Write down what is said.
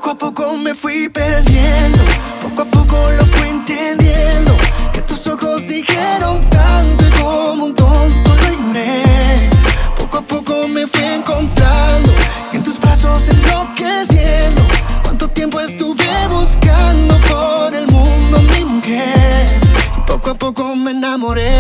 Poco a poco me fui perdiendo, poco a poco lo fui entendiendo, que tus ojos dijeron tanto y como un tonto lo ignoré. Poco a poco me fui encontrando y en tus brazos enloqueciendo. Cuánto tiempo estuve buscando por el mundo mi mujer. Poco a poco me enamoré.